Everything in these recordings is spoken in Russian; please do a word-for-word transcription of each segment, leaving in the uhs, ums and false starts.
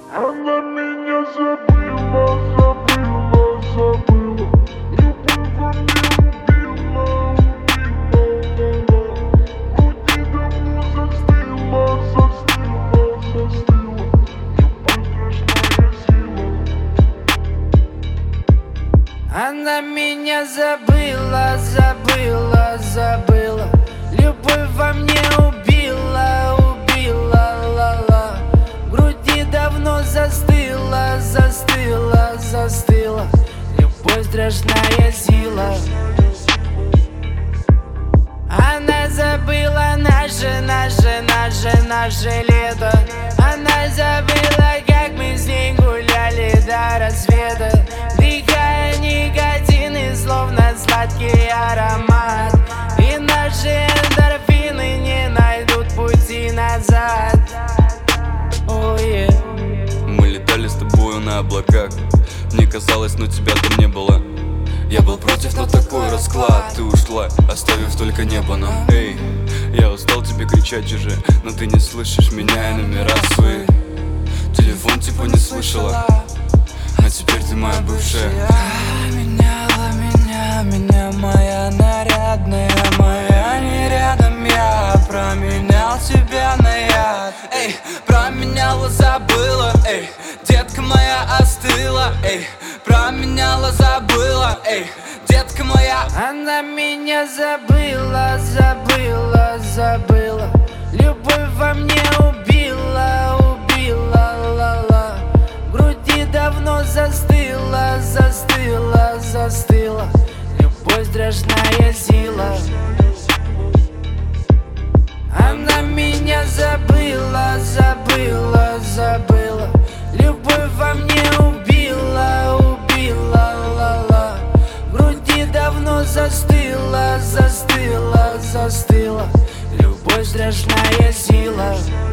Она меня забыла, забыла, забыла. Любовь во мне убила, убила, груди давно застыла, застыла, застыла. Любовь страшная сила. Она меня забыла, забыла, забыла. Любовь во мне убила, убила, ла-ла. В груди давно застыла, застыла, застыла. Любовь страшная сила. Она забыла наше, наше, наше, наше лето. Она забыла, как мы с ней гуляли до рассвета, вдыхая никотин и словно сладкий аромат. И наши эндорфины не найдут пути назад. Oh, yeah. Мы летали с тобою на облаках. Мне казалось, но тебя там не было. Я был против, но такой расклад. Ты ушла, оставив только небо нам. Эй, я устал тебе кричать уже, но ты не слышишь меня и номера свои. Телефон типа не слышала, а теперь ты моя бывшая. Меняла меня, меня моя нарядная, моя не рядом. Я променял тебя на яд. Эй, променяла, забыла. Эй, детка моя остыла. Эй, променяла, забыла. Эй, детка моя. Она меня забыла, забыла, забыла. Любовь во мне убила, убила, ла-ла. В груди давно застыла, застыла, застыла. Любовь страшная сила. Она меня забыла, забыла, забыла. Любовь во мне убила, убила, ла-ла. В груди давно застыла, застыла, застыла. Любовь страшная сила.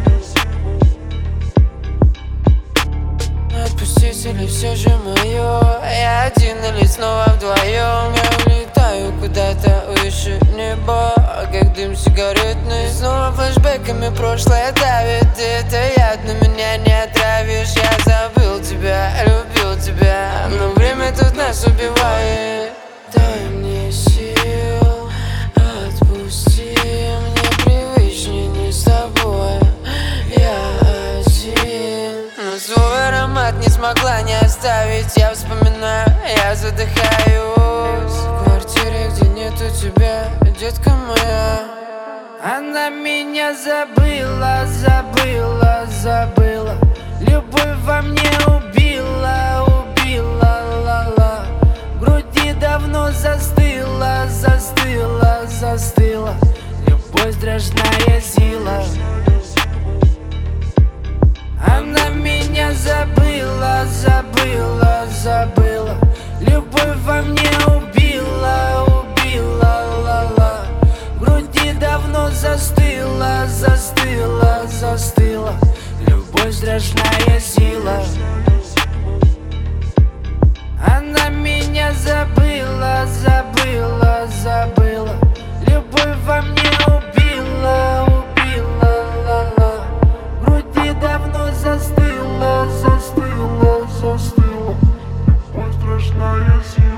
Отпустить или все же мое? Я один или снова вдвоем? Я улетаю куда-то выше неба, как дым сигаретный. Снова флешбэками прошлое давит. Это яд, но меня не отравишь. Я забыл тебя, любил тебя, но время тут нас убивает. Дай мне сил, отпусти. Мне привычнее не с тобой. Я один, но свой аромат не смогла не оставить. Я вспоминаю, я задыхаюсь в квартире, где нету тебя, детка моя. Она меня забыла, забыла, забыла. Любовь во мне убила, убила, ла-ла. В груди давно застыла, застыла, застыла. Любовь страшная сила. Она меня забыла, забыла, забыла. Любовь во мне убила, убила, ла-ла. В груди давно застыла, застыла, застыла. Любовь страшная сила. Она меня забыла, забыла, забыла. Любовь во мне убила, убила, ла-ла. В груди давно застыла, застыла, застыла. Любовь страшная сила.